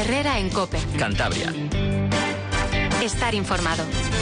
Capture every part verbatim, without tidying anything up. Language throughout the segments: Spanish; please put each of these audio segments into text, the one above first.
Herrera en COPE. Cantabria. Estar informado.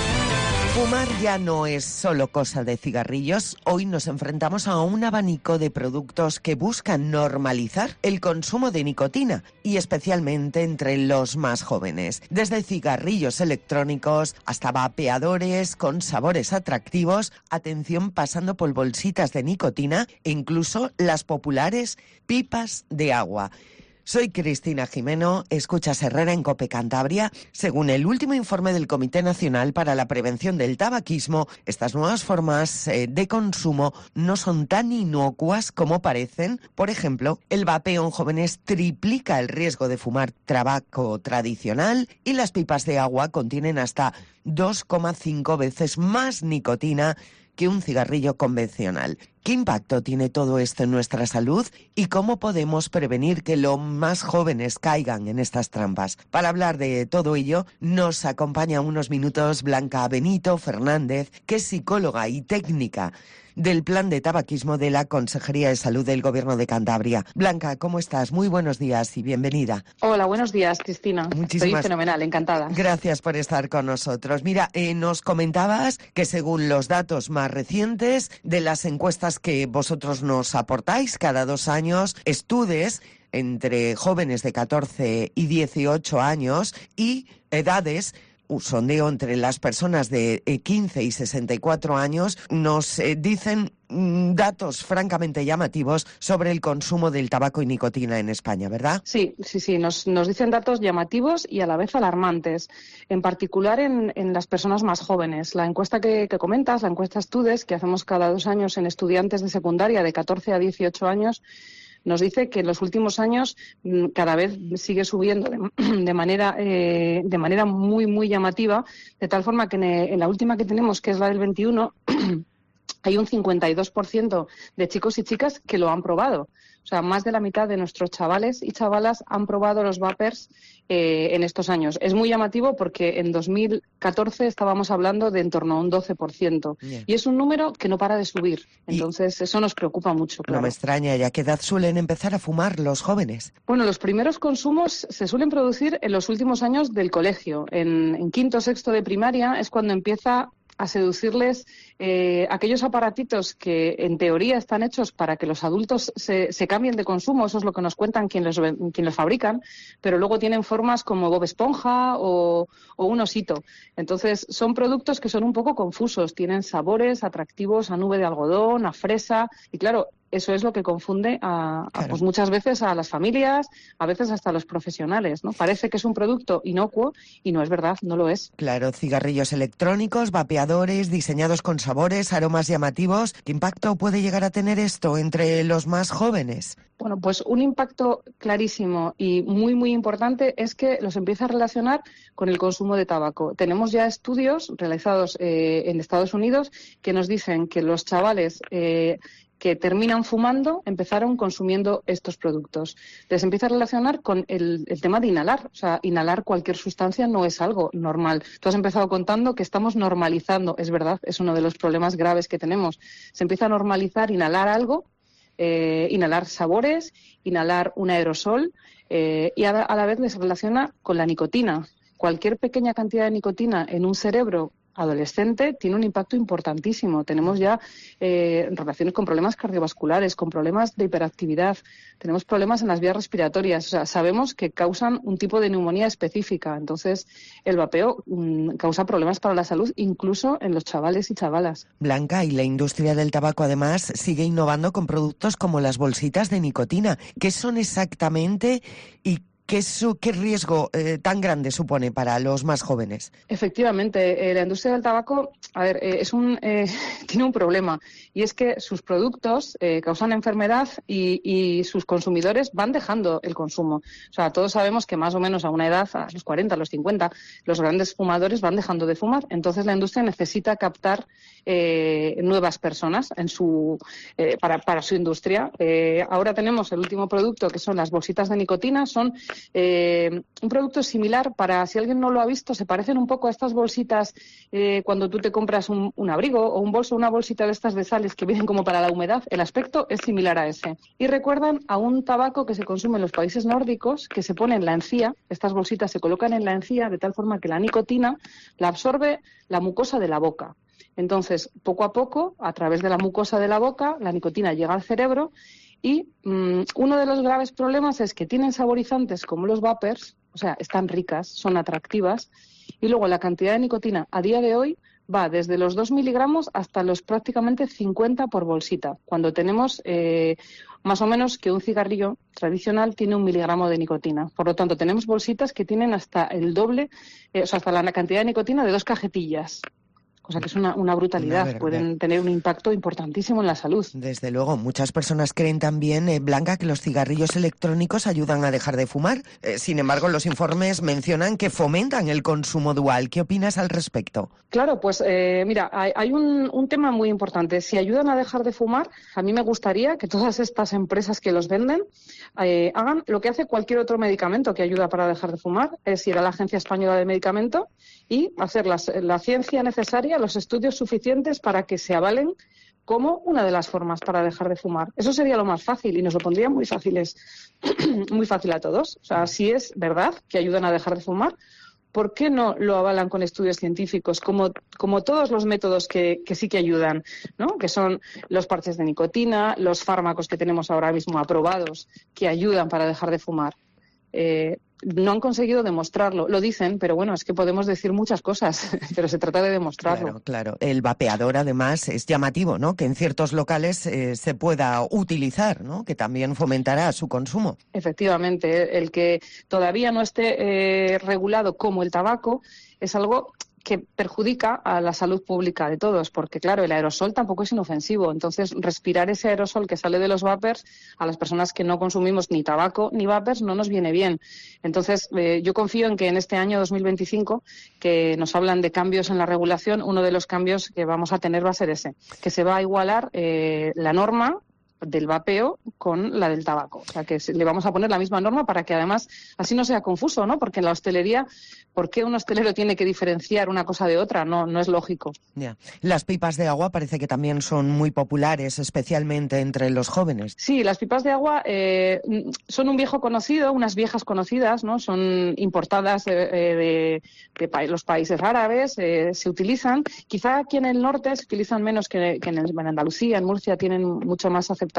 Fumar ya no es solo cosa de cigarrillos. Hoy nos enfrentamos a un abanico de productos que buscan normalizar el consumo de nicotina y especialmente entre los más jóvenes. Desde cigarrillos electrónicos hasta vapeadores con sabores atractivos, atención pasando por bolsitas de nicotina e incluso las populares pipas de agua. Soy Cristina Jimeno, escuchas Herrera en COPE Cantabria. Según el último informe del Comité Nacional para la Prevención del Tabaquismo, estas nuevas formas eh, de consumo no son tan inocuas como parecen. Por ejemplo, el vapeo en jóvenes triplica el riesgo de fumar tabaco tradicional y las pipas de agua contienen hasta dos coma cinco veces más nicotina que un cigarrillo convencional. ¿Qué impacto tiene todo esto en nuestra salud y cómo podemos prevenir que los más jóvenes caigan en estas trampas? Para hablar de todo ello, nos acompaña unos minutos Blanca Benito Fernández, que es psicóloga y técnica del Plan de Tabaquismo de la Consejería de Salud del Gobierno de Cantabria. Blanca, ¿cómo estás? Muy buenos días y bienvenida. Hola, buenos días, Cristina. Muchísimas... Estoy fenomenal, encantada. Gracias por estar con nosotros. Mira, eh, nos comentabas que según los datos más recientes de las encuestas que vosotros nos aportáis cada dos años, estudes entre jóvenes de catorce y dieciocho años y edades, un sondeo entre las personas de quince y sesenta y cuatro años, nos eh, dicen mm, datos francamente llamativos sobre el consumo del tabaco y nicotina en España, ¿verdad? Sí, sí, sí, nos, nos dicen datos llamativos y a la vez alarmantes, en particular en, en las personas más jóvenes. La encuesta que, que comentas, la encuesta Estudes, que hacemos cada dos años en estudiantes de secundaria de catorce a dieciocho años, nos dice que en los últimos años cada vez sigue subiendo de, de manera eh, de manera muy, muy llamativa, de tal forma que en, en la última que tenemos, que es la del veintiuno, hay un cincuenta y dos por ciento de chicos y chicas que lo han probado. O sea, más de la mitad de nuestros chavales y chavalas han probado los vapers eh, en estos años. Es muy llamativo porque en dos mil catorce estábamos hablando de en torno a un doce por ciento. Yeah. Y es un número que no para de subir. Entonces, y eso nos preocupa mucho. Claro. No me extraña. ¿Y a qué edad suelen empezar a fumar los jóvenes? Bueno, los primeros consumos se suelen producir en los últimos años del colegio. En, en quinto o sexto de primaria es cuando empieza a seducirles eh, aquellos aparatitos que en teoría están hechos para que los adultos se, se cambien de consumo, eso es lo que nos cuentan quienes los, quien los fabrican, pero luego tienen formas como Bob Esponja o, o un osito. Entonces son productos que son un poco confusos, tienen sabores atractivos a nube de algodón, a fresa, y claro, eso es lo que confunde a, a, pues muchas veces a las familias, a veces hasta a los profesionales, ¿no? Parece que es un producto inocuo y no es verdad, no lo es. Claro, cigarrillos electrónicos, vapeadores, diseñados con sabores, aromas llamativos. ¿Qué impacto puede llegar a tener esto entre los más jóvenes? Bueno, pues un impacto clarísimo y muy, muy importante es que los empieza a relacionar con el consumo de tabaco. Tenemos ya estudios realizados eh, en Estados Unidos que nos dicen que los chavales eh, que terminan fumando empezaron consumiendo estos productos. Les empieza a relacionar con el, el tema de inhalar. O sea, inhalar cualquier sustancia no es algo normal. Tú has empezado contando que estamos normalizando. Es verdad, es uno de los problemas graves que tenemos. Se empieza a normalizar inhalar algo, eh, inhalar sabores, inhalar un aerosol eh, y a, a la vez les relaciona con la nicotina. Cualquier pequeña cantidad de nicotina en un cerebro adolescente tiene un impacto importantísimo. Tenemos ya eh, relaciones con problemas cardiovasculares, con problemas de hiperactividad, tenemos problemas en las vías respiratorias. O sea, sabemos que causan un tipo de neumonía específica. Entonces, el vapeo mmm, causa problemas para la salud, incluso en los chavales y chavalas. Blanca, y la industria del tabaco además sigue innovando con productos como las bolsitas de nicotina. ¿Qué son exactamente y ¿Qué, su, qué riesgo eh, tan grande supone para los más jóvenes? Efectivamente, eh, la industria del tabaco, a ver, eh, es un, eh, tiene un problema, y es que sus productos eh, causan enfermedad y, y sus consumidores van dejando el consumo. O sea, todos sabemos que más o menos a una edad, a los cuarenta, a los cincuenta, los grandes fumadores van dejando de fumar. Entonces la industria necesita captar eh, nuevas personas en su, eh, para, para su industria. Eh, ahora tenemos el último producto, que son las bolsitas de nicotina. Son Eh, un producto similar, para si alguien no lo ha visto, se parecen un poco a estas bolsitas eh, cuando tú te compras un, un abrigo o un bolso, una bolsita de estas de sales que vienen como para la humedad. El aspecto es similar a ese. Y recuerdan a un tabaco que se consume en los países nórdicos, que se pone en la encía. Estas bolsitas se colocan en la encía de tal forma que la nicotina la absorbe la mucosa de la boca. Entonces, poco a poco, a través de la mucosa de la boca, la nicotina llega al cerebro y mmm, uno de los graves problemas es que tienen saborizantes como los vapers, o sea, están ricas, son atractivas, y luego la cantidad de nicotina a día de hoy va desde los dos miligramos hasta los prácticamente cincuenta por bolsita, cuando tenemos eh, más o menos que un cigarrillo tradicional tiene un miligramo de nicotina. Por lo tanto, tenemos bolsitas que tienen hasta el doble, eh, o sea, hasta la cantidad de nicotina de dos cajetillas. O sea que es una, una brutalidad, una pueden tener un impacto importantísimo en la salud. Desde luego, muchas personas creen también, eh, Blanca, que los cigarrillos electrónicos ayudan a dejar de fumar. Eh, sin embargo, los informes mencionan que fomentan el consumo dual. ¿Qué opinas al respecto? Claro, pues eh, mira, hay, hay un, un tema muy importante. Si ayudan a dejar de fumar, a mí me gustaría que todas estas empresas que los venden eh, hagan lo que hace cualquier otro medicamento que ayuda para dejar de fumar, es ir a la Agencia Española de Medicamento y hacer la, la ciencia necesaria, los estudios suficientes para que se avalen como una de las formas para dejar de fumar. Eso sería lo más fácil y nos lo pondría muy fáciles, muy fácil a todos. O sea, si es verdad que ayudan a dejar de fumar, ¿por qué no lo avalan con estudios científicos como, como todos los métodos que, que sí que ayudan, ¿no? Que son los parches de nicotina, los fármacos que tenemos ahora mismo aprobados que ayudan para dejar de fumar? Eh, no han conseguido demostrarlo. Lo dicen, pero bueno, es que podemos decir muchas cosas, pero se trata de demostrarlo. Claro, claro. El vapeador, además, es llamativo, ¿no? Que en ciertos locales eh, se pueda utilizar, ¿no? Que también fomentará su consumo. Efectivamente, el que todavía no esté eh, regulado como el tabaco es algo que perjudica a la salud pública de todos, porque claro, el aerosol tampoco es inofensivo, entonces respirar ese aerosol que sale de los vapers a las personas que no consumimos ni tabaco ni vapers no nos viene bien. Entonces eh, yo confío en que en este año dos mil veinticinco, que nos hablan de cambios en la regulación, uno de los cambios que vamos a tener va a ser ese, que se va a igualar eh, la norma del vapeo con la del tabaco. O sea, que le vamos a poner la misma norma para que además así no sea confuso, ¿no? Porque en la hostelería, ¿por qué un hostelero tiene que diferenciar una cosa de otra? No, no es lógico. Ya. Las pipas de agua parece que también son muy populares, especialmente entre los jóvenes. Sí, las pipas de agua eh, son un viejo conocido, unas viejas conocidas, ¿no? Son importadas de, de, de pa- los países árabes, eh, se utilizan. Quizá aquí en el norte se utilizan menos que, que en, el, en Andalucía, en Murcia tienen mucho más aceptación.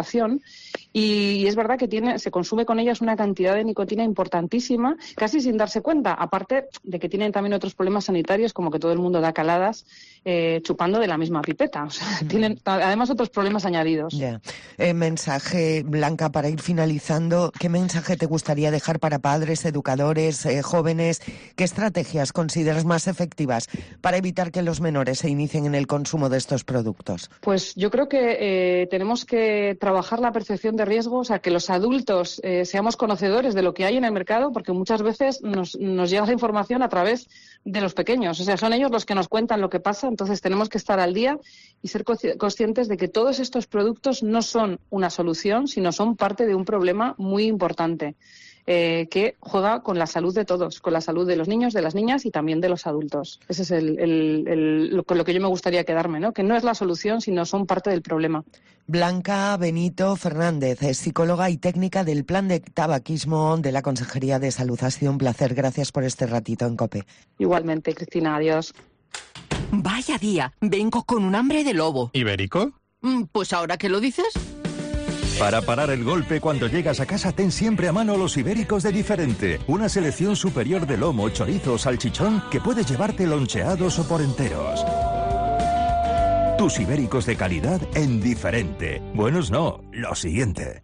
Y, y es verdad que tiene, se consume con ellas una cantidad de nicotina importantísima, casi sin darse cuenta, aparte de que tienen también otros problemas sanitarios, como que todo el mundo da caladas eh, chupando de la misma pipeta. O sea, mm. tienen además otros problemas añadidos. Yeah. Eh, mensaje, Blanca, para ir finalizando, ¿qué mensaje te gustaría dejar para padres, educadores, eh, jóvenes? ¿Qué estrategias consideras más efectivas para evitar que los menores se inicien en el consumo de estos productos? Pues yo creo que eh, tenemos que trabajar la percepción de riesgo, o sea, que los adultos eh, seamos conocedores de lo que hay en el mercado, porque muchas veces nos, nos llega esa información a través de los pequeños. O sea, son ellos los que nos cuentan lo que pasa, entonces tenemos que estar al día y ser conscientes de que todos estos productos no son una solución, sino son parte de un problema muy importante. Eh, que juega con la salud de todos, con la salud de los niños, de las niñas y también de los adultos. Ese es el, el, el, lo, con lo que yo me gustaría quedarme, ¿no? Que no es la solución, sino son parte del problema. Blanca Benito Fernández, es psicóloga y técnica del Plan de Tabaquismo de la Consejería de Salud. Ha sido un placer. Gracias por este ratito en COPE. Igualmente, Cristina. Adiós. Vaya día. Vengo con un hambre de lobo. ¿Ibérico? Pues ahora que lo dices... Para parar el golpe cuando llegas a casa, ten siempre a mano los ibéricos de Diferente. Una selección superior de lomo, chorizo o salchichón que puedes llevarte loncheados o por enteros. Tus ibéricos de calidad en Diferente. Buenos no, lo siguiente.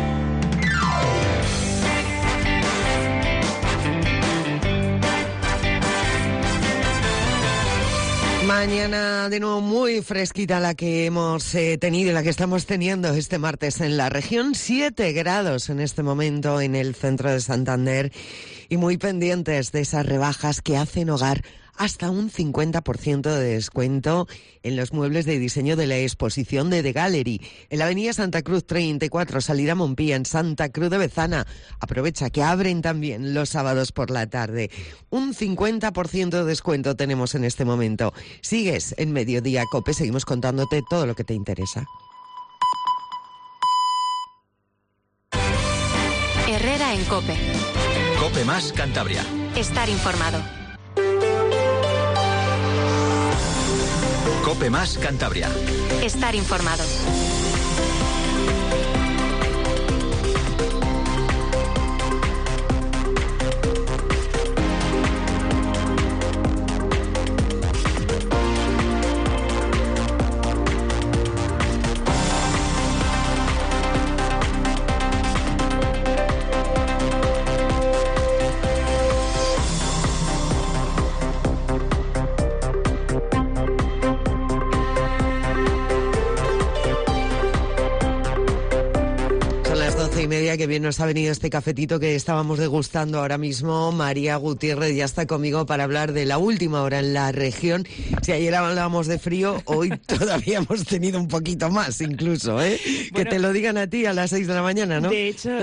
Mañana de nuevo muy fresquita la que hemos eh, tenido y la que estamos teniendo este martes en la región. Siete grados en este momento en el centro de Santander y muy pendientes de esas rebajas que hacen hogar hasta un cincuenta por ciento de descuento en los muebles de diseño de la exposición de The Gallery, en la avenida Santa Cruz treinta y cuatro, salida Montpía, en Santa Cruz de Bezana. Aprovecha que abren también los sábados por la tarde. Un cincuenta por ciento de descuento tenemos en este momento. Sigues en Mediodía COPE, seguimos contándote todo lo que te interesa. Herrera en COPE. COPE más Cantabria. Estar informado. COPE más Cantabria. Estar informado. Y media, que bien nos ha venido este cafetito que estábamos degustando ahora mismo. María Gutiérrez ya está conmigo para hablar de la última hora en la región. Si ayer hablábamos de frío, hoy todavía hemos tenido un poquito más incluso, ¿eh? Bueno, que te lo digan a ti a las seis de la mañana, ¿no? De hecho,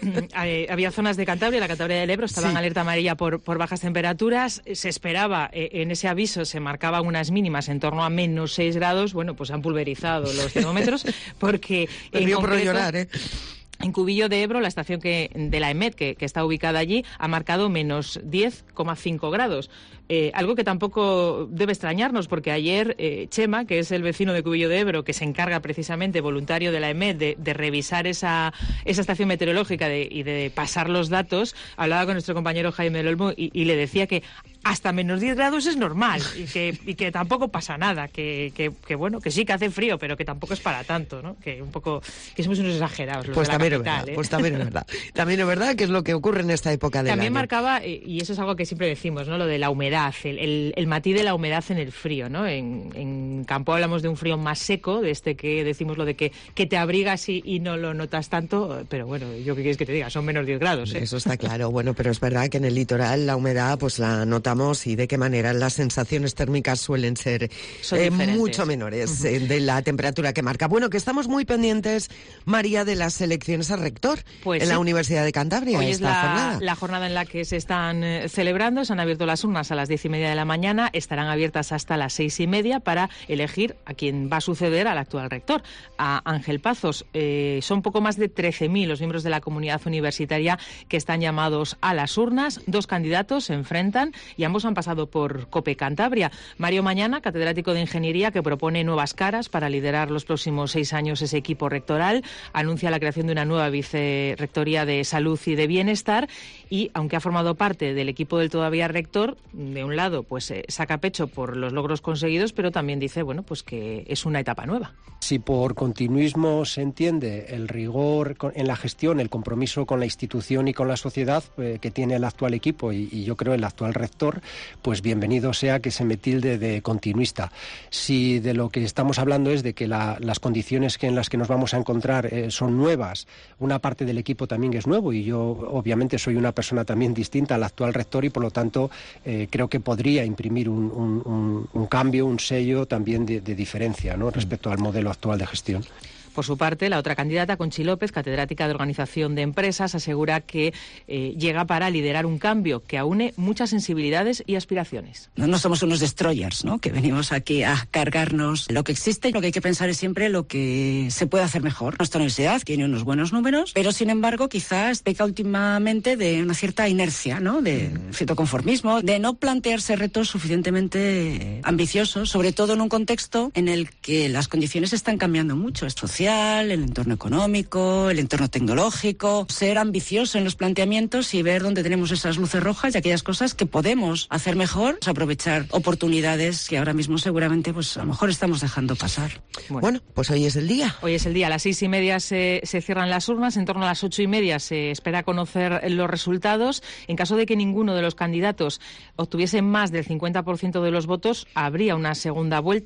eh, había zonas de Cantabria, la Cantabria del Ebro, estaban en sí. alerta amarilla por, por bajas temperaturas. Se esperaba, eh, en ese aviso se marcaban unas mínimas en torno a menos seis grados. Bueno, pues han pulverizado los termómetros porque... Me río por llorar, ¿eh? En Cubillo de Ebro, la estación que, de la EMET, que, que está ubicada allí, ha marcado menos diez coma cinco grados. Eh, algo que tampoco debe extrañarnos, porque ayer eh, Chema, que es el vecino de Cubillo de Ebro, que se encarga precisamente, voluntario de la EMET, de, de revisar esa, esa estación meteorológica de, y de pasar los datos, hablaba con nuestro compañero Jaime del Olmo y, y le decía que hasta menos diez grados es normal y que, y que tampoco pasa nada, que, que, que bueno, que sí que hace frío, pero que tampoco es para tanto, ¿no? Que un poco, que somos unos exagerados los pues de la también capital, es verdad, ¿eh? Pues también es verdad. También es verdad que es lo que ocurre en esta época del También año. marcaba, y eso es algo que siempre decimos, ¿no? Lo de la humedad, el, el, el matiz de la humedad en el frío, ¿no? En, en campo hablamos de un frío más seco, de este que decimos lo de que, que te abrigas y, y no lo notas tanto, pero bueno, yo qué quieres que te diga, son menos diez grados, ¿eh? Eso está claro, bueno, pero es verdad que en el litoral la humedad pues la notamos y de qué manera las sensaciones térmicas suelen ser eh, mucho menores uh-huh. eh, de la temperatura que marca. Bueno, que estamos muy pendientes, María, de las elecciones a rector pues en sí. la Universidad de Cantabria. Hoy esta es la jornada. la jornada en la que se están eh, celebrando, se han abierto las urnas a las diez y media de la mañana, estarán abiertas hasta las seis y media para elegir a quien va a suceder al actual rector, a Ángel Pazos. Eh, son poco más de trece mil los miembros de la comunidad universitaria que están llamados a las urnas. Dos candidatos se enfrentan y ambos han pasado por COPE Cantabria. Mario Mañana, catedrático de Ingeniería, que propone nuevas caras para liderar los próximos seis años ese equipo rectoral, anuncia la creación de una nueva vicerrectoría de Salud y de Bienestar y, aunque ha formado parte del equipo del todavía rector, de un lado, pues eh, saca pecho por los logros conseguidos, pero también dice, bueno, pues que es una etapa nueva. Si por continuismo se entiende el rigor en la gestión, el compromiso con la institución y con la sociedad eh, que tiene el actual equipo y, y yo creo el actual rector, pues bienvenido sea que se me tilde de continuista. Si de lo que estamos hablando es de que la, las condiciones que en las que nos vamos a encontrar eh, son nuevas, una parte del equipo también es nuevo y yo obviamente soy una persona también distinta al actual rector y por lo tanto eh, creo que podría imprimir un, un, un, un cambio, un sello también de, de diferencia, ¿no?, respecto al modelo actual de gestión. Por su parte, la otra candidata, Conchi López, catedrática de Organización de Empresas, asegura que eh, llega para liderar un cambio que aúne muchas sensibilidades y aspiraciones. No, no somos unos destroyers, ¿no?, que venimos aquí a cargarnos lo que existe y lo que hay que pensar es siempre lo que se puede hacer mejor. Nuestra universidad tiene unos buenos números, pero sin embargo quizás peca últimamente de una cierta inercia, ¿no?, de cierto conformismo, de no plantearse retos suficientemente ambiciosos, sobre todo en un contexto en el que las condiciones están cambiando mucho, es social, el entorno económico, el entorno tecnológico, ser ambicioso en los planteamientos y ver dónde tenemos esas luces rojas y aquellas cosas que podemos hacer mejor, aprovechar oportunidades que ahora mismo seguramente pues a lo mejor estamos dejando pasar. Bueno, bueno pues hoy es el día. Hoy es el día, a las seis y media se, se cierran las urnas, en torno a las ocho y media se espera conocer los resultados. En caso de que ninguno de los candidatos obtuviese más del cincuenta por ciento de los votos, habría una segunda vuelta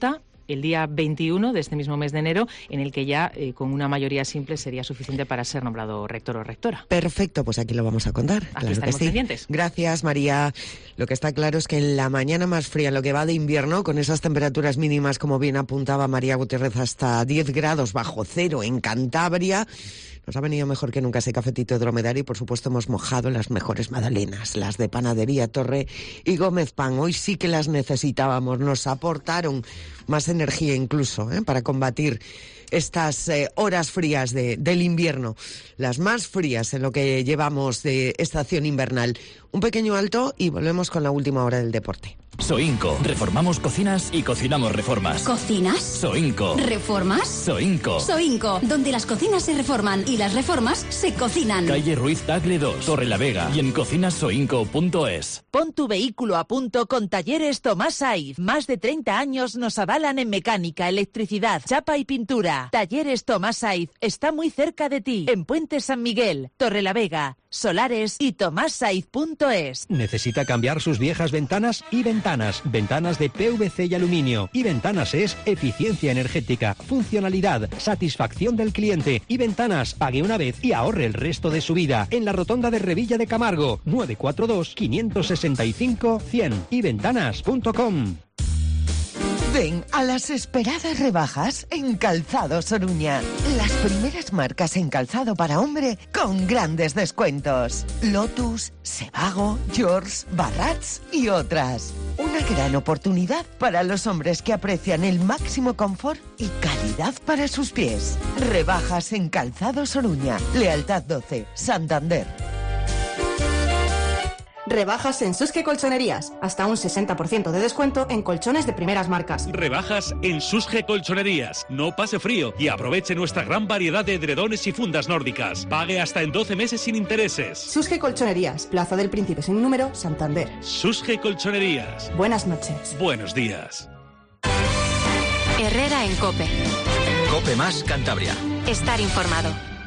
el día veintiuno de este mismo mes de enero, en el que ya eh, con una mayoría simple sería suficiente para ser nombrado rector o rectora. Perfecto, pues aquí lo vamos a contar. Aquí claro estaremos que sí. pendientes. Gracias, María. Lo que está claro es que en la mañana más fría, en lo que va de invierno, con esas temperaturas mínimas, como bien apuntaba María Gutiérrez, hasta diez grados bajo cero en Cantabria, nos ha venido mejor que nunca ese cafetito de dromedario y, por supuesto, hemos mojado las mejores magdalenas, las de Panadería Torre y Gómez Pan. Hoy sí que las necesitábamos, nos aportaron más energía incluso, ¿eh? para combatir estas eh, horas frías de, del invierno, las más frías en lo que llevamos de estación invernal. Un pequeño alto y volvemos con la última hora del deporte. Soinco. Reformamos cocinas y cocinamos reformas. ¿Cocinas? Soinco. ¿Reformas? Soinco. Soinco, donde las cocinas se reforman y las reformas se cocinan. Calle Ruiz Tagle dos, Torre la Vega y en cocinas soinco punto es. Pon tu vehículo a punto con Talleres Tomás Saiz. Más de treinta años nos avalan en mecánica, electricidad, chapa y pintura. Talleres Tomás Saiz está muy cerca de ti. En Puente San Miguel, Torre la Vega, Solares y tomás saiz punto es. ¿Necesita cambiar sus viejas ventanas? Y Ventanas. Ventanas de P V C y aluminio. Y Ventanas es eficiencia energética, funcionalidad, satisfacción del cliente. Y Ventanas, pague una vez y ahorre el resto de su vida. En la rotonda de Revilla de Camargo, nueve cuatro dos, cinco seis cinco, cien. y ventanas punto com. Ven a las esperadas rebajas en Calzados Oruña. Las primeras marcas en calzado para hombre con grandes descuentos. Lotus, Sebago, George, Barrats y otras. Una gran oportunidad para los hombres que aprecian el máximo confort y calidad para sus pies. Rebajas en Calzados Oruña. Lealtad doce, Santander. Rebajas en Susque Colchonerías. Hasta un sesenta por ciento de descuento en colchones de primeras marcas. Rebajas en Susque Colchonerías. No pase frío y aproveche nuestra gran variedad de edredones y fundas nórdicas. Pague hasta en doce meses sin intereses. Susque Colchonerías. Plaza del Príncipe sin número, Santander. Susque Colchonerías. Buenas noches. Buenos días. Herrera en COPE. COPE más Cantabria. Estar informado.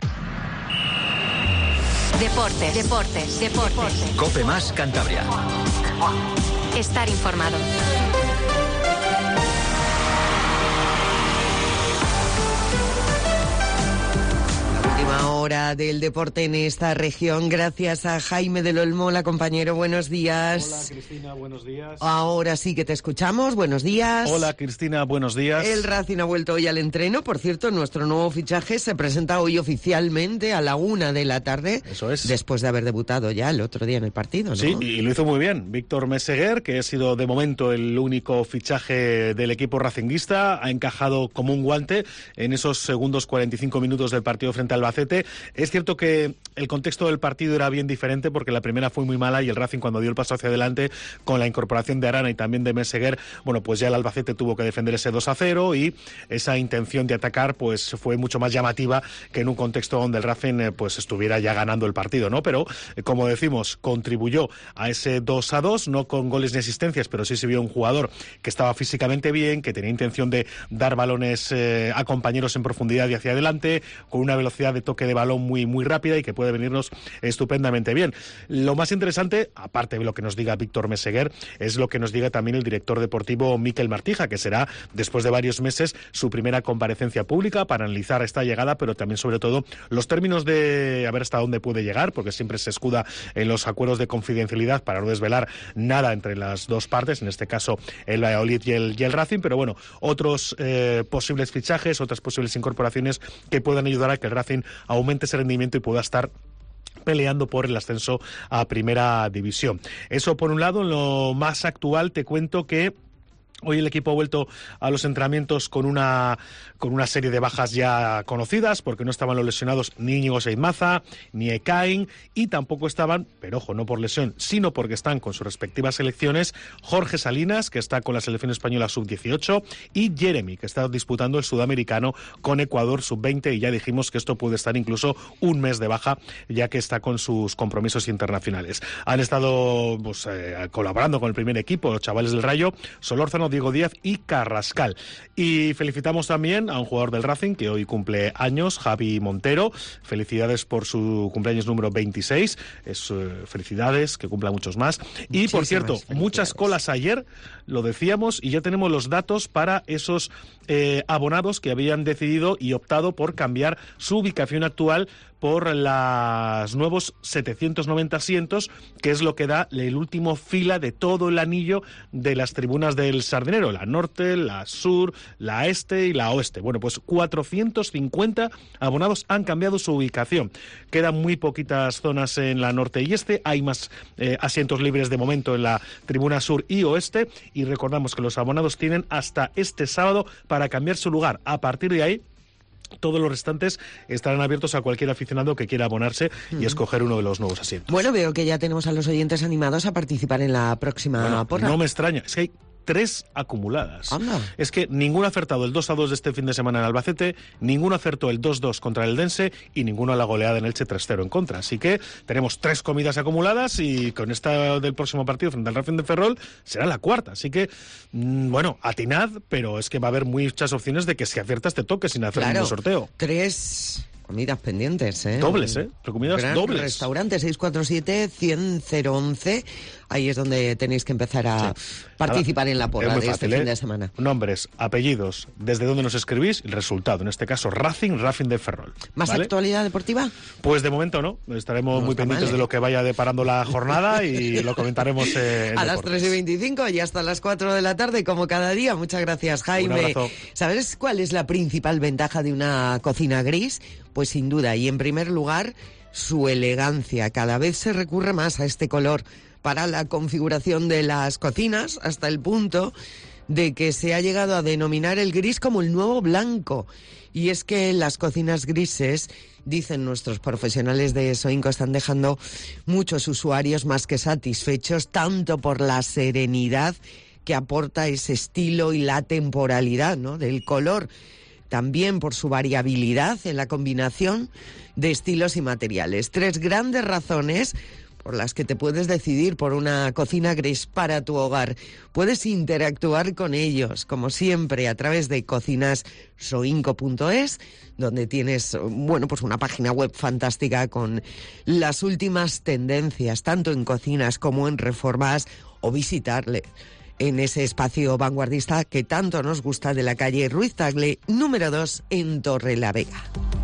Deportes, deportes, deportes. COPE más Cantabria. Estar informado. Última hora del deporte en esta región, gracias a Jaime del Olmo, compañero, buenos días. Hola Cristina, buenos días. Ahora sí que te escuchamos, buenos días. Hola Cristina, buenos días. El Racing ha vuelto hoy al entreno, por cierto, nuestro nuevo fichaje se presenta hoy oficialmente a la una de la tarde. Eso es. Después de haber debutado ya el otro día en el partido, ¿no? Sí, y lo hizo muy bien. Víctor Meseguer, que ha sido de momento el único fichaje del equipo racinguista, ha encajado como un guante en esos segundos cuarenta y cinco minutos del partido frente al Albacete. Es cierto que el contexto del partido era bien diferente porque la primera fue muy mala y el Racing, cuando dio el paso hacia adelante con la incorporación de Arana y también de Meseguer, bueno, pues ya el Albacete tuvo que defender ese dos a cero y esa intención de atacar pues fue mucho más llamativa que en un contexto donde el Racing eh, pues estuviera ya ganando el partido, ¿no? Pero, eh, como decimos, contribuyó a ese dos a dos, no con goles ni asistencias, pero sí se vio un jugador que estaba físicamente bien, que tenía intención de dar balones eh, a compañeros en profundidad y hacia adelante, con una velocidad de toque de balón muy, muy rápida y que puede venirnos estupendamente bien. Lo más interesante, aparte de lo que nos diga Víctor Meseguer, es lo que nos diga también el director deportivo Miquel Martija, que será, después de varios meses, su primera comparecencia pública para analizar esta llegada, pero también, sobre todo, los términos de a ver hasta dónde puede llegar, porque siempre se escuda en los acuerdos de confidencialidad para no desvelar nada entre las dos partes, en este caso el Valladolid y el, y el Racing, pero bueno, otros eh, posibles fichajes, otras posibles incorporaciones que puedan ayudar a que el Racing aumente ese rendimiento y pueda estar peleando por el ascenso a Primera División. Eso por un lado. En lo más actual te cuento que hoy el equipo ha vuelto a los entrenamientos con una con una serie de bajas ya conocidas, porque no estaban los lesionados ni Íñigo Seimaza, ni Ekain, y tampoco estaban, pero ojo, no por lesión, sino porque están con sus respectivas selecciones, Jorge Salinas, que está con la selección española sub dieciocho, y Jeremy, que está disputando el sudamericano con Ecuador sub veinte, y ya dijimos que esto puede estar incluso un mes de baja, ya que está con sus compromisos internacionales. Han estado pues, eh, colaborando con el primer equipo, los chavales del Rayo. Solórzano Serrano, Diego Díaz y Carrascal. Y felicitamos también a un jugador del Racing que hoy cumple años, Javi Montero. Felicidades por su cumpleaños número veintiséis. Es, uh, felicidades, que cumpla muchos más. Y, Muchísimas por cierto, muchas colas ayer, lo decíamos, y ya tenemos los datos para esos eh, abonados que habían decidido y optado por cambiar su ubicación actual por los nuevos setecientos noventa asientos, que es lo que da el último fila de todo el anillo de las tribunas del Sardinero, la norte, la sur, la este y la oeste. Bueno, pues cuatrocientos cincuenta abonados han cambiado su ubicación. Quedan muy poquitas zonas en la norte y este, hay más eh, asientos libres de momento en la tribuna sur y oeste, y recordamos que los abonados tienen hasta este sábado para cambiar su lugar. A partir de ahí, todos los restantes estarán abiertos a cualquier aficionado que quiera abonarse y mm. escoger uno de los nuevos asientos. Bueno, veo que ya tenemos a los oyentes animados a participar en la próxima bueno, porra. No me extraña, es que hay tres acumuladas. Anda. Es que ninguno ha acertado el dos a dos de este fin de semana en Albacete, ninguno acertó el dos dos contra el Dense y ninguno a la goleada en Elche tres cero en contra. Así que tenemos tres comidas acumuladas y con esta del próximo partido frente al Racing de Ferrol será la cuarta. Así que, mmm, bueno, atinad, pero es que va a haber muchas opciones de que si aciertas te toque sin hacer claro, ningún sorteo. Tres comidas pendientes, ¿eh? Dobles, ¿eh? Comidas Gran dobles. Restaurante seis cuatro siete, cien, cero once. Ahí es donde tenéis que empezar a sí. participar Nada, en la porra de fácil, este fin ¿eh? de semana. Nombres, apellidos, desde dónde nos escribís, el resultado. En este caso, Racing, Racing de Ferrol. ¿Más ¿vale? actualidad deportiva? Pues de momento no. Estaremos no muy pendientes mal, ¿eh? de lo que vaya deparando la jornada y lo comentaremos eh, en a las tres y veinticinco y hasta las cuatro de la tarde, como cada día. Muchas gracias, Jaime. ¿Sabes cuál es la principal ventaja de una cocina gris? Pues sin duda, y en primer lugar, su elegancia. Cada vez se recurre más a este color para la configuración de las cocinas, hasta el punto de que se ha llegado a denominar el gris como el nuevo blanco. Y es que las cocinas grises, dicen nuestros profesionales de Soinco, están dejando muchos usuarios más que satisfechos, tanto por la serenidad que aporta ese estilo y la temporalidad, ¿no?, del color, también por su variabilidad en la combinación de estilos y materiales. Tres grandes razones por las que te puedes decidir por una cocina gris para tu hogar. Puedes interactuar con ellos, como siempre, a través de cocinas soinco punto es, donde tienes, bueno, pues una página web fantástica con las últimas tendencias, tanto en cocinas como en reformas, o visitarle en ese espacio vanguardista que tanto nos gusta de la calle Ruiz Tagle, número dos, en Torrelavega.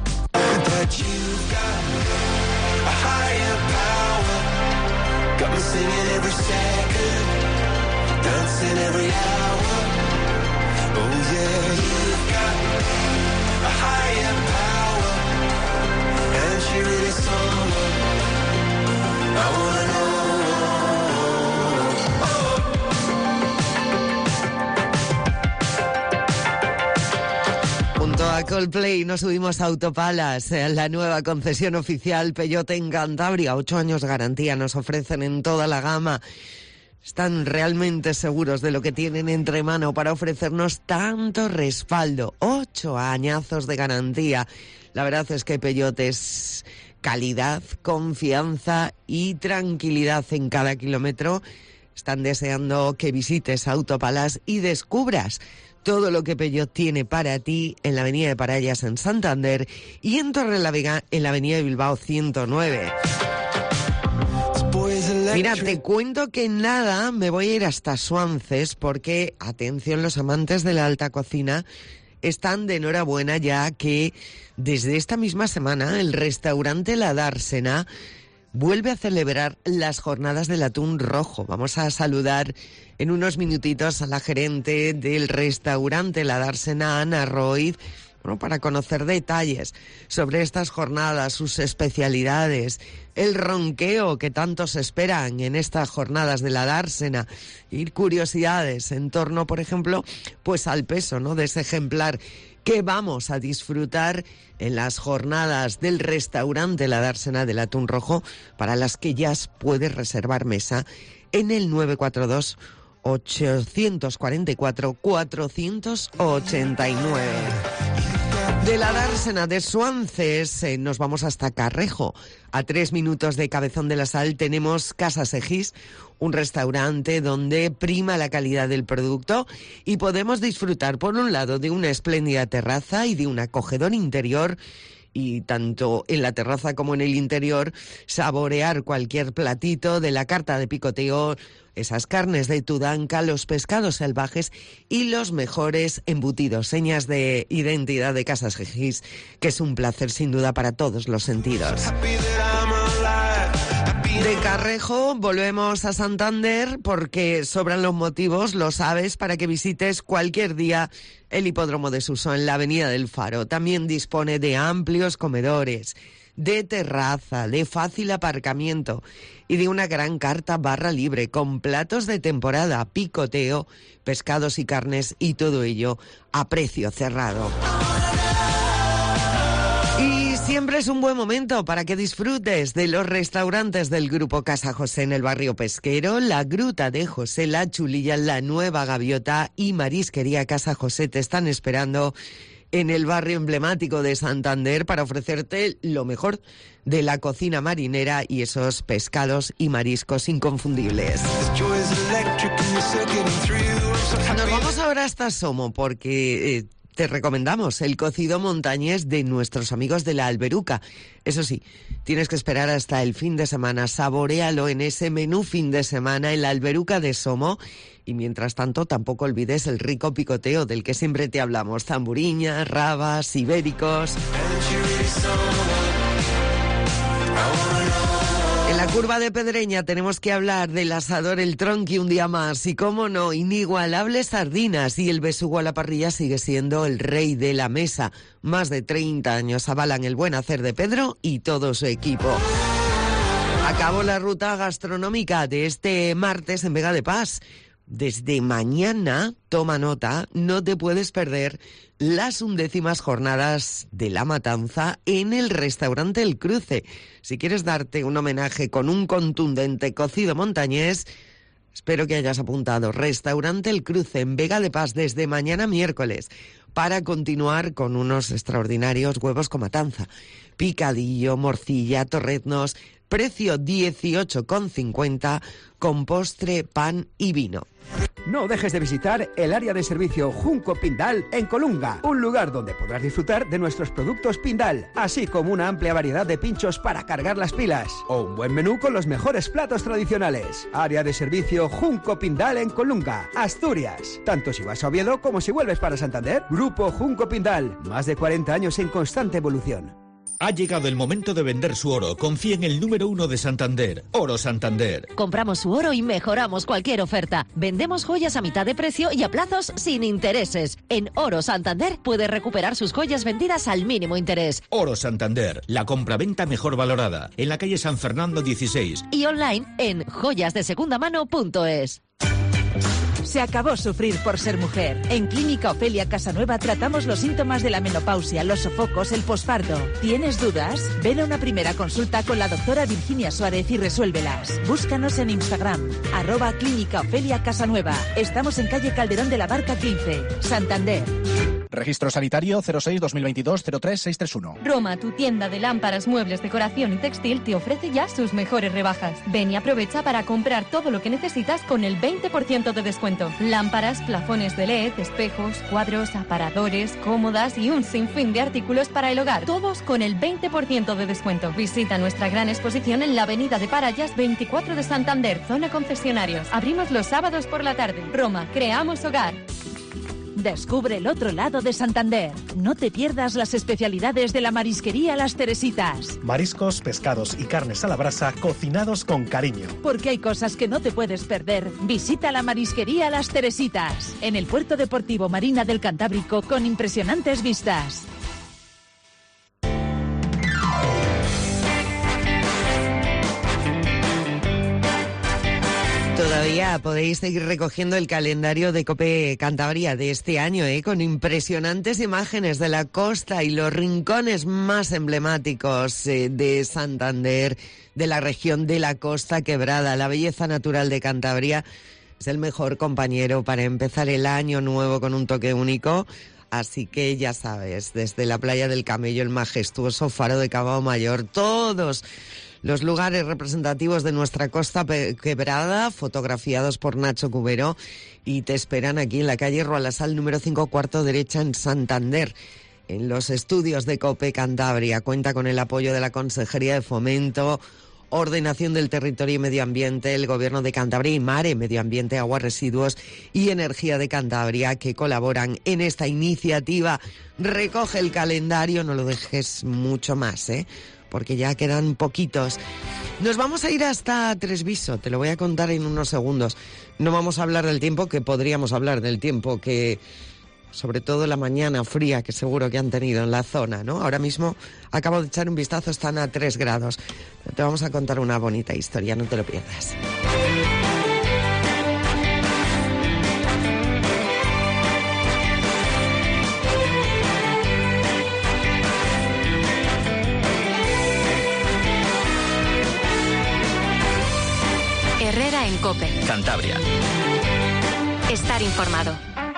Junto a Coldplay nos subimos a Autopalas, la nueva concesión oficial Peugeot en Cantabria. Ocho años de garantía nos ofrecen en toda la gama. Están realmente seguros de lo que tienen entre mano para ofrecernos tanto respaldo. Ocho añazos de garantía. La verdad es que Peugeot es calidad, confianza y tranquilidad en cada kilómetro. Están deseando que visites Autopalas y descubras todo lo que Peugeot tiene para ti en la avenida de Parallas en Santander y en Torrelavega en la avenida de Bilbao ciento nueve. Mira, te cuento que nada, me voy a ir hasta Suances porque, atención, los amantes de la alta cocina están de enhorabuena, ya que desde esta misma semana el restaurante La Dársena vuelve a celebrar las jornadas del atún rojo. Vamos a saludar en unos minutitos a la gerente del restaurante La Dársena, Ana Royd, bueno, para conocer detalles sobre estas jornadas, sus especialidades, el ronqueo que tantos esperan en estas jornadas de La Dársena, y curiosidades en torno, por ejemplo, pues al peso, ¿no?, de ese ejemplar que vamos a disfrutar en las jornadas del restaurante La Dársena del atún rojo, para las que ya puedes reservar mesa en el nueve cuatro dos, ocho cuatro cuatro, cuatro ocho nueve. De la dársena de Suances eh, nos vamos hasta Carrejo. A tres minutos de Cabezón de la Sal tenemos Casa Segís, un restaurante donde prima la calidad del producto y podemos disfrutar, por un lado, de una espléndida terraza y de un acogedor interior, y tanto en la terraza como en el interior saborear cualquier platito, de la carta de picoteo, esas carnes de Tudanca, los pescados salvajes y los mejores embutidos, señas de identidad de Casa Segís, que es un placer sin duda para todos los sentidos. De Carrejo volvemos a Santander porque sobran los motivos, lo sabes, para que visites cualquier día el Hipódromo de Suso en la Avenida del Faro. También dispone de amplios comedores, de terraza, de fácil aparcamiento y de una gran carta barra libre con platos de temporada, picoteo, pescados y carnes, y todo ello a precio cerrado. Y siempre es un buen momento para que disfrutes de los restaurantes del Grupo Casa José en el barrio pesquero, la Gruta de José, la Chulilla, la Nueva Gaviota y Marisquería Casa José te están esperando en el barrio emblemático de Santander para ofrecerte lo mejor de la cocina marinera y esos pescados y mariscos inconfundibles. Nos vamos ahora hasta Somo porque eh, te recomendamos el cocido montañés de nuestros amigos de la Alberuca. Eso sí, tienes que esperar hasta el fin de semana. Saboréalo en ese menú fin de semana en la Alberuca de Somo. Y mientras tanto, tampoco olvides el rico picoteo del que siempre te hablamos. Zamburiñas, rabas, ibéricos. En la curva de Pedreña tenemos que hablar del asador El Tronqui un día más. Y cómo no, inigualables sardinas. Y el besugo a la parrilla sigue siendo el rey de la mesa. Más de treinta años avalan el buen hacer de Pedro y todo su equipo. Acabó la ruta gastronómica de este martes en Vega de Paz. Desde mañana, toma nota, no te puedes perder las undécimas jornadas de la matanza en el restaurante El Cruce. Si quieres darte un homenaje con un contundente cocido montañés, espero que hayas apuntado. Restaurante El Cruce en Vega de Paz desde mañana miércoles, para continuar con unos extraordinarios huevos con matanza. Picadillo, morcilla, torreznos, precio dieciocho con cincuenta, con postre, pan y vino. No dejes de visitar el área de servicio Junco Pindal en Colunga, un lugar donde podrás disfrutar de nuestros productos Pindal, así como una amplia variedad de pinchos para cargar las pilas, o un buen menú con los mejores platos tradicionales. Área de servicio Junco Pindal en Colunga, Asturias. Tanto si vas a Oviedo como si vuelves para Santander. Grupo Junco Pindal, más de cuarenta años en constante evolución. Ha llegado el momento de vender su oro. Confía en el número uno de Santander, Oro Santander. Compramos su oro y mejoramos cualquier oferta. Vendemos joyas a mitad de precio y a plazos sin intereses. En Oro Santander puede recuperar sus joyas vendidas al mínimo interés. Oro Santander, la compraventa mejor valorada. En la calle San Fernando dieciséis. Y online en joyas de segunda mano punto es. Se acabó sufrir por ser mujer. En Clínica Ofelia Casanueva tratamos los síntomas de la menopausia, los sofocos, el posparto. ¿Tienes dudas? Ven a una primera consulta con la doctora Virginia Suárez y resuélvelas. Búscanos en Instagram, arroba Clínica Ofelia Casanueva. Estamos en calle Calderón de la Barca quince, Santander. Registro sanitario cero seis dos mil veintidós cero tres seis tres uno. Roma, tu tienda de lámparas, muebles, decoración y textil, te ofrece ya sus mejores rebajas. Ven y aprovecha para comprar todo lo que necesitas con el veinte por ciento de descuento. Lámparas, plafones de L E D, espejos, cuadros, aparadores, cómodas y un sinfín de artículos para el hogar. Todos con el veinte por ciento de descuento. Visita nuestra gran exposición en la avenida de Parayas veinticuatro de Santander, zona concesionarios. Abrimos los sábados por la tarde. Roma, creamos hogar. Descubre el otro lado de Santander. No te pierdas las especialidades de la marisquería Las Teresitas. Mariscos, pescados y carnes a la brasa cocinados con cariño. Porque hay cosas que no te puedes perder. Visita la marisquería Las Teresitas, en el Puerto Deportivo Marina del Cantábrico, con impresionantes vistas. Todavía podéis seguir recogiendo el calendario de COPE Cantabria de este año, ¿eh? Con impresionantes imágenes de la costa y los rincones más emblemáticos eh, de Santander, de la región de la Costa Quebrada. La belleza natural de Cantabria es el mejor compañero para empezar el año nuevo con un toque único. así que ya sabes, desde la playa del Camello, el majestuoso faro de Cabo Mayor, todos los lugares representativos de nuestra costa quebrada, fotografiados por Nacho Cubero, y te esperan aquí en la calle Roalasal número cinco, cuarto derecha, en Santander, en los estudios de COPE Cantabria. Cuenta con el apoyo de la Consejería de Fomento, Ordenación del Territorio y Medio Ambiente, el Gobierno de Cantabria y Mare, Medio Ambiente, Aguas, Residuos y Energía de Cantabria, que colaboran en esta iniciativa. Recoge el calendario, no lo dejes mucho más, ¿eh? porque ya quedan poquitos. Nos vamos a ir hasta Treviso, te lo voy a contar en unos segundos. No vamos a hablar del tiempo, que podríamos hablar del tiempo que, sobre todo la mañana fría que seguro que han tenido en la zona, ¿no? Ahora mismo acabo de echar un vistazo, están a tres grados. Te vamos a contar una bonita historia, no te lo pierdas. Herrera en COPE. Cantabria. Estar informado.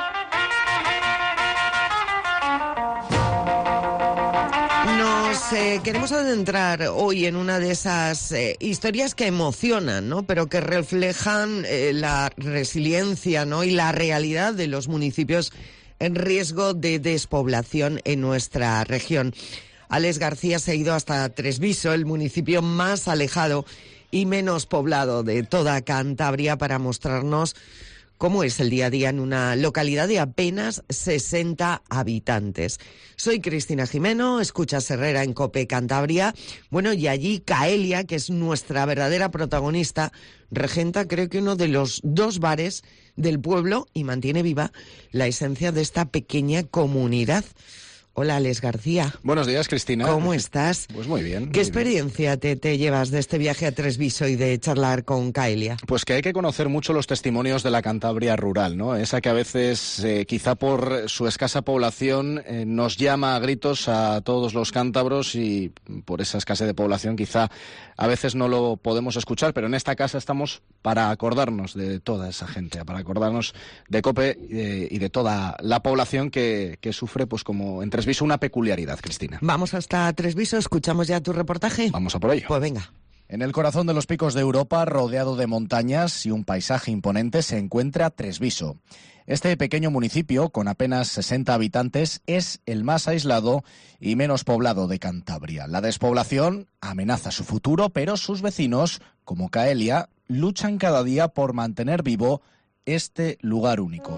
Nos eh, queremos adentrar hoy en una de esas eh, historias que emocionan, ¿no? Pero que reflejan eh, la resiliencia, ¿no? y la realidad de los municipios en riesgo de despoblación en nuestra región. Alex García se ha ido hasta Treviso, el municipio más alejado y menos poblado de toda Cantabria, para mostrarnos cómo es el día a día en una localidad de apenas sesenta habitantes. Soy Cristina Jimeno, escuchas Herrera en COPE Cantabria. Bueno, y allí Caelia, que es nuestra verdadera protagonista, regenta creo que uno de los dos bares del pueblo y mantiene viva la esencia de esta pequeña comunidad. Hola, Alex García. Buenos días, Cristina. ¿Cómo estás? Pues muy bien. ¿Qué muy experiencia te, te llevas de este viaje a Treviso y de charlar con Caelia? Pues que hay que conocer mucho los testimonios de la Cantabria rural, ¿no? Esa que a veces, eh, quizá por su escasa población, eh, nos llama a gritos a todos los cántabros, y por esa escasez de población quizá a veces no lo podemos escuchar, pero en esta casa estamos para acordarnos de toda esa gente, para acordarnos de COPE eh, y de toda la población que, que sufre, pues como en Treviso, una peculiaridad, Cristina. Vamos hasta Treviso, escuchamos ya tu reportaje. Vamos a por ello. Pues venga. En el corazón de los picos de Europa, rodeado de montañas y un paisaje imponente, se encuentra Treviso. Este pequeño municipio, con apenas sesenta habitantes, es el más aislado y menos poblado de Cantabria. La despoblación amenaza su futuro, pero sus vecinos, como Caelia, luchan cada día por mantener vivo este lugar único.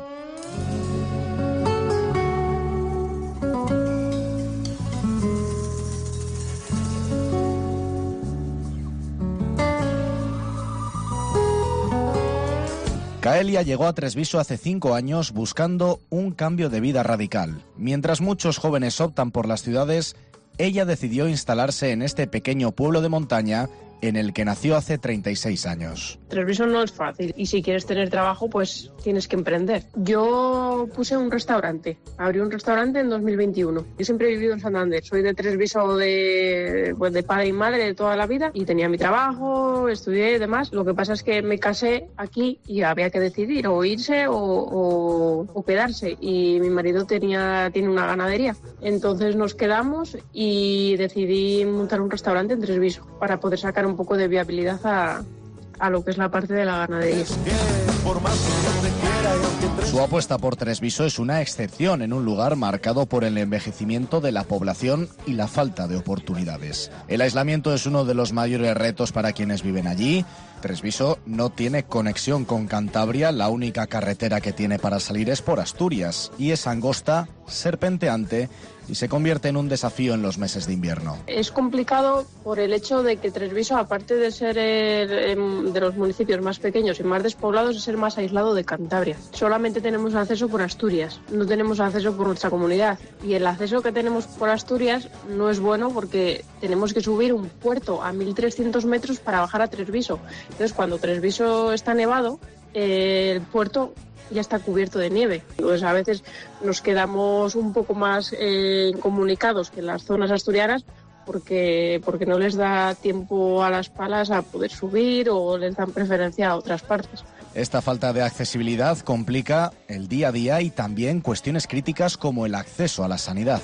Caelia llegó a Treviso hace cinco años buscando un cambio de vida radical. Mientras muchos jóvenes optan por las ciudades, ella decidió instalarse en este pequeño pueblo de montaña en el que nació hace treinta y seis años. Treviso no es fácil y si quieres tener trabajo, pues tienes que emprender. Yo puse un restaurante, abrí un restaurante en dos mil veintiuno. Yo siempre he vivido en Santander, soy de Treviso de, pues de padre y madre de toda la vida y tenía mi trabajo, estudié y demás. Lo que pasa es que me casé aquí y había que decidir o irse o, o, o quedarse, y mi marido tenía, tiene una ganadería. Entonces nos quedamos y decidí montar un restaurante en Treviso para poder sacar un poco de viabilidad a, a lo que es la parte de la ganadería. Su apuesta por Treviso es una excepción en un lugar marcado por el envejecimiento de la población y la falta de oportunidades. El aislamiento es uno de los mayores retos para quienes viven allí. Treviso no tiene conexión con Cantabria, la única carretera que tiene para salir es por Asturias, y es angosta, serpenteante, y se convierte en un desafío en los meses de invierno. Es complicado por el hecho de que Treviso, aparte de ser el, de los municipios más pequeños y más despoblados, es el más aislado de Cantabria. Solamente tenemos acceso por Asturias, no tenemos acceso por nuestra comunidad, y el acceso que tenemos por Asturias no es bueno porque tenemos que subir un puerto a mil trescientos metros para bajar a Treviso. Entonces, cuando Treviso está nevado, eh, el puerto ya está cubierto de nieve. Entonces, a veces nos quedamos un poco más eh, incomunicados que en las zonas asturianas porque, porque no les da tiempo a las palas a poder subir o les dan preferencia a otras partes. Esta falta de accesibilidad complica el día a día y también cuestiones críticas como el acceso a la sanidad.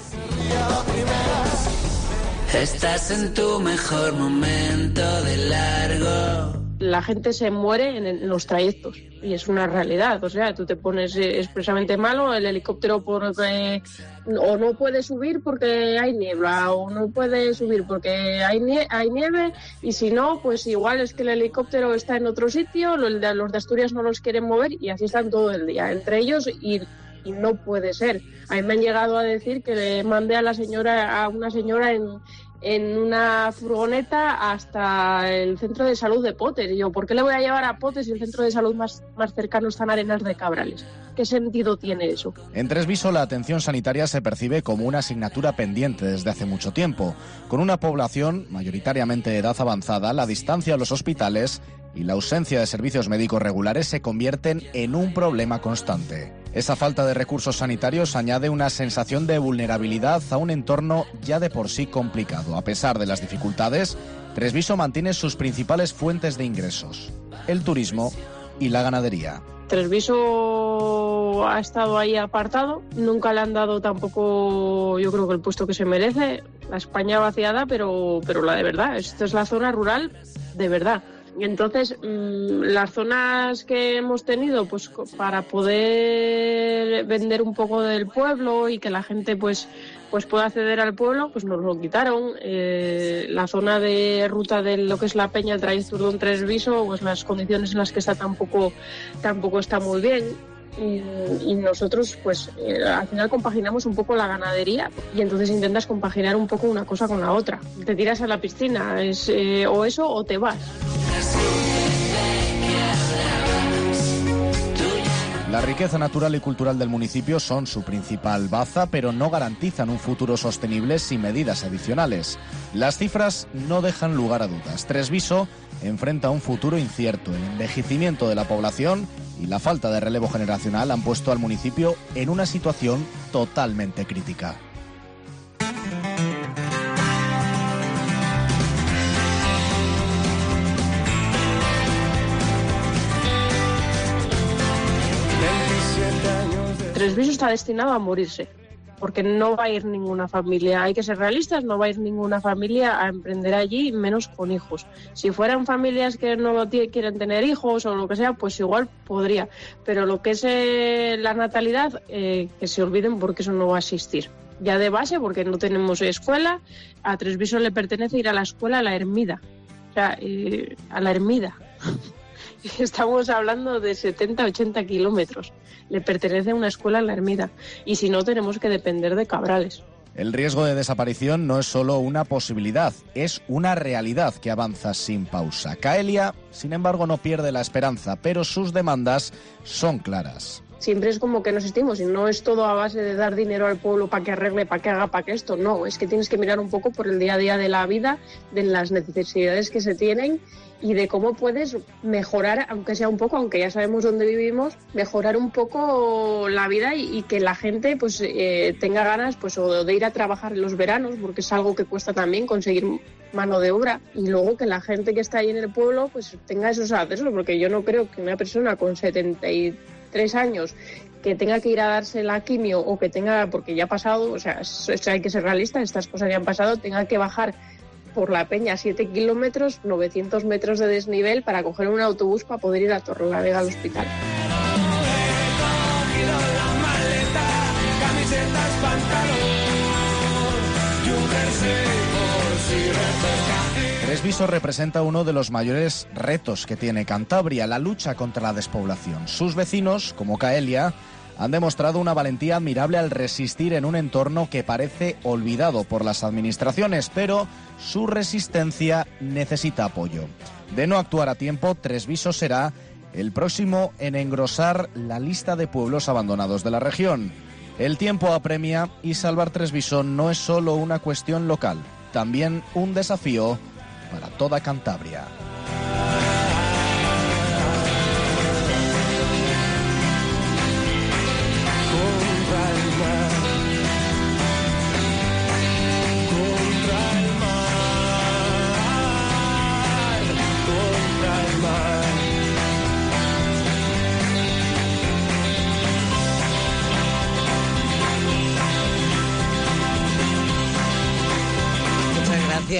Estás en tu mejor momento de largo. La gente se muere en, en los trayectos y es una realidad. O sea, tú te pones expresamente malo, el helicóptero porque o no puede subir porque hay niebla o no puede subir porque hay, nie hay nieve y si no, pues igual es que el helicóptero está en otro sitio, los de, los de Asturias no los quieren mover y así están todo el día entre ellos y, y no puede ser. A mí me han llegado a decir que le mandé a la señora, a una señora en en una furgoneta hasta el centro de salud de Potes. Y yo, ¿por qué le voy a llevar a Potes si el centro de salud más, más cercano está en Arenas de Cabrales? ¿Qué sentido tiene eso? En Tresviso la atención sanitaria se percibe como una asignatura pendiente desde hace mucho tiempo. Con una población mayoritariamente de edad avanzada, la distancia a los hospitales y la ausencia de servicios médicos regulares se convierten en un problema constante. Esa falta de recursos sanitarios añade una sensación de vulnerabilidad a un entorno ya de por sí complicado. A pesar de las dificultades, Tresviso mantiene sus principales fuentes de ingresos: el turismo y la ganadería. Tresviso ha estado ahí apartado, nunca le han dado tampoco, yo creo que el puesto que se merece. La España vaciada, pero, pero la de verdad. Esta es la zona rural de verdad. Y entonces, mmm, las zonas que hemos tenido, pues para poder vender un poco del pueblo y que la gente pues, pues pueda acceder al pueblo, pues nos lo quitaron. Eh, la zona de ruta de lo que es la Peña, el trayecto de un Tresviso, pues las condiciones en las que está tampoco, tampoco está muy bien. Y, y nosotros pues eh, al final compaginamos un poco la ganadería y entonces intentas compaginar un poco una cosa con la otra. Te tiras a la piscina, es eh, o eso o te vas. La riqueza natural y cultural del municipio son su principal baza, pero no garantizan un futuro sostenible sin medidas adicionales. Las cifras no dejan lugar a dudas. Tresviso enfrenta un futuro incierto. El envejecimiento de la población y la falta de relevo generacional han puesto al municipio en una situación totalmente crítica. Tresviso está destinado a morirse, porque no va a ir ninguna familia, hay que ser realistas, no va a ir ninguna familia a emprender allí, menos con hijos. Si fueran familias que no quieren tener hijos o lo que sea, pues igual podría, pero lo que es eh, la natalidad, eh, que se olviden porque eso no va a existir. Ya de base, porque no tenemos escuela, a Tresviso le pertenece ir a la escuela a la Ermida, o sea, eh, a la Ermida. Estamos hablando de setenta a ochenta kilómetros. Le pertenece a una escuela en la Ermida. Y si no, tenemos que depender de Cabrales. El riesgo de desaparición no es solo una posibilidad, es una realidad que avanza sin pausa. Caelia, sin embargo, no pierde la esperanza, pero sus demandas son claras. Siempre es como que nos sentimos y no es todo a base de dar dinero al pueblo para que arregle, para que haga, para que esto. No, es que tienes que mirar un poco por el día a día de la vida, de las necesidades que se tienen y de cómo puedes mejorar, aunque sea un poco, aunque ya sabemos dónde vivimos, mejorar un poco la vida y, y que la gente pues eh, tenga ganas pues o de ir a trabajar en los veranos, porque es algo que cuesta también conseguir mano de obra, y luego que la gente que está ahí en el pueblo pues tenga esos accesos, porque yo no creo que una persona con setenta y tres años que tenga que ir a darse la quimio o que tenga, porque ya ha pasado, o sea, eso hay que ser realista, estas cosas ya han pasado, tenga que bajar por la Peña siete kilómetros, novecientos metros de desnivel para coger un autobús para poder ir a Torrelavega al hospital. Tresviso representa uno de los mayores retos que tiene Cantabria, la lucha contra la despoblación. Sus vecinos, como Caelia, han demostrado una valentía admirable al resistir en un entorno que parece olvidado por las administraciones, pero su resistencia necesita apoyo. De no actuar a tiempo, Tresviso será el próximo en engrosar la lista de pueblos abandonados de la región. El tiempo apremia y salvar Tresviso no es solo una cuestión local, también un desafío para toda Cantabria.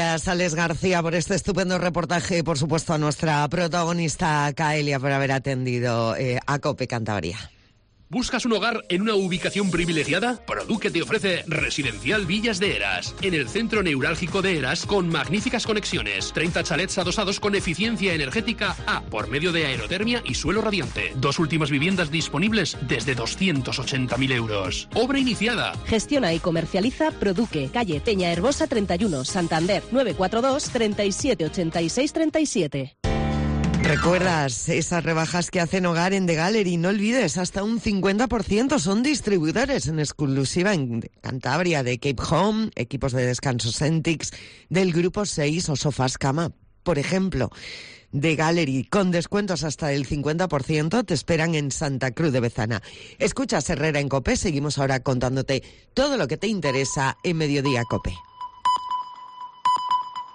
Gracias, Alex García, por este estupendo reportaje y, por supuesto, a nuestra protagonista, Kaelia, por haber atendido eh, a COPE Cantabria. ¿Buscas un hogar en una ubicación privilegiada? Produque te ofrece Residencial Villas de Eras, en el centro neurálgico de Eras, con magníficas conexiones, treinta chalets adosados con eficiencia energética A, por medio de aerotermia y suelo radiante. Dos últimas viviendas disponibles desde doscientos ochenta mil euros. Obra iniciada. Gestiona y comercializa Produque, calle Peña Herbosa treinta y uno, Santander, nueve cuatro dos, treinta y siete, ochenta y seis, treinta y siete. ¿Recuerdas esas rebajas que hacen Hogar en The Gallery? No olvides, hasta un cincuenta por ciento son distribuidores en exclusiva en Cantabria de Cape Home, equipos de descanso Centix, del Grupo seis o Sofás Cama, por ejemplo. The Gallery, con descuentos hasta el cincuenta por ciento, te esperan en Santa Cruz de Bezana. Escuchas Herrera en COPE, seguimos ahora contándote todo lo que te interesa en Mediodía COPE.